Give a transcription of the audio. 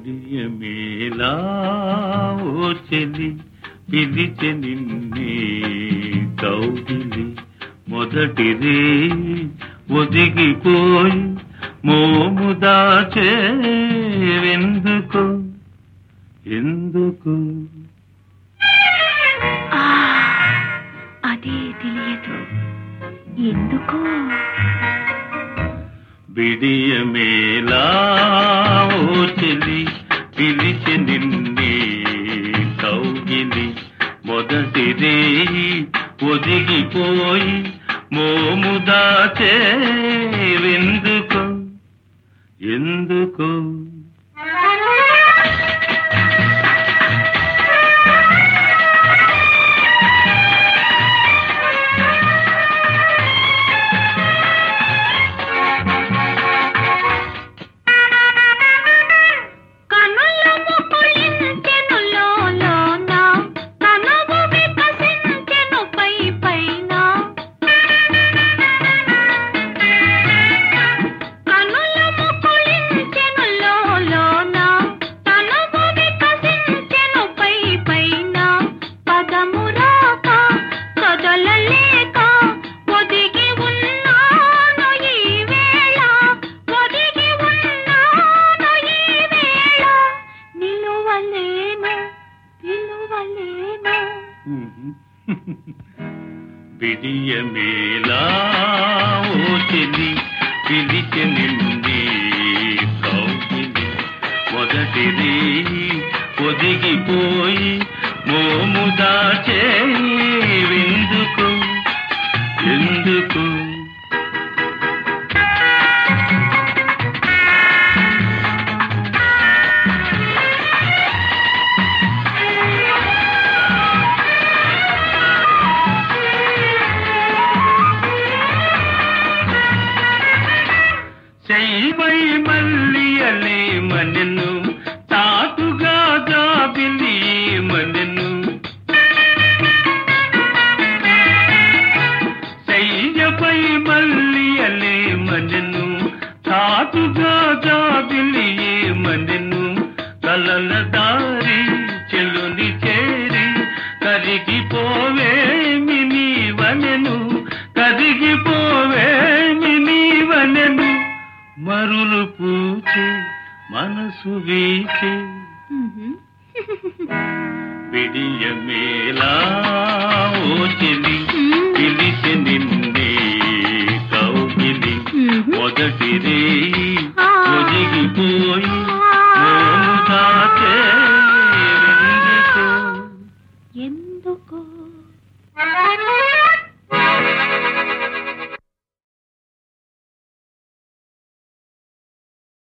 విడియమేలా ఓ చెలి పిలిచె నిన్నే కౌగిలి మొదటిదే ఒదిగిపోయి మోము దాచేవెందుకు ఎందుకు అదే తెలియదు ఎందుకో విడియమేలా ఓ చెలి పిలిచె నిన్నే కౌగిలి మొదటిదే ఒదిగిపోయి మోము దాచేవెందుకు ఎందుకు విడియమేలా ఓ చెలి పిలిచె నిన్నే కౌగిలి మొదటిది ఒదిగిపోయి మోము దాచేవెందుకు ఎందుకు శైవై మల్లియలే మనెను తాటుగా జాబిలి మనెను శైవై మల్లియలే మనెను తాటుగా జాబిలి మనెను కలల దారి చెలుని చేరి కరిగిపోవేమి నీవనెను కరిగిపోవేమి నీవనెను మరులు పూచే మనసు వీచే విడియమేలా ఓ చెలి పిలిచె నిన్నే